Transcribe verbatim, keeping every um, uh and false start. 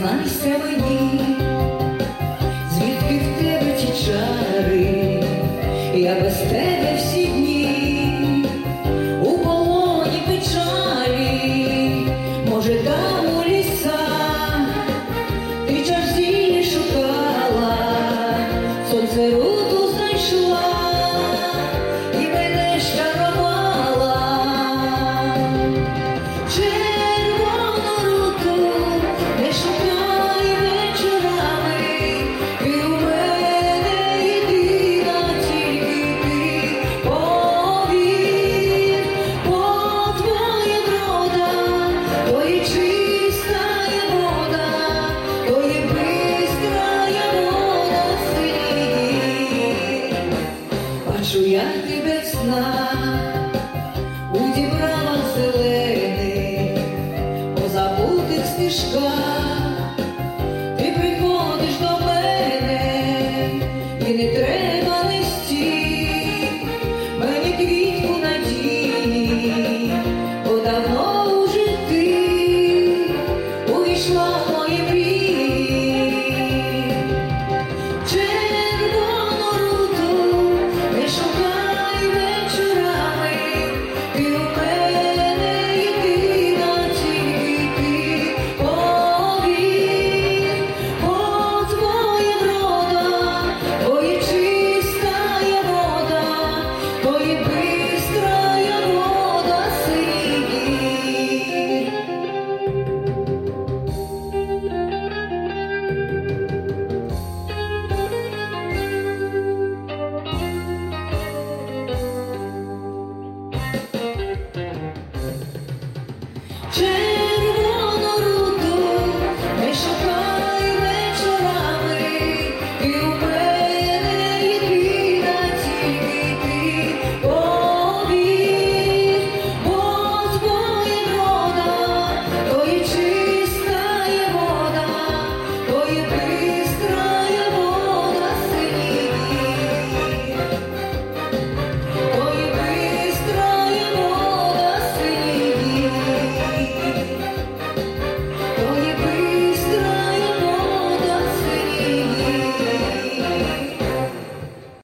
Зізнайся мені, звідки в тебе ті чари, я без тебе всі дні у полоні печалі. Може, там у лісах ти чарзі шукала, сонце руту знайшла і мене щарувала. Червону руту не шукай вечорами, ти у мене єдина, тільки ти повір, бо твоя врода, то є чистая вода, то є бистрая вода синій. Бачу я тебе в снах, у дібравах зелених, по забутих стежках. Ти приходиш до мене, і не треба нести мені квітку надії, бо давно вже ти увійшла.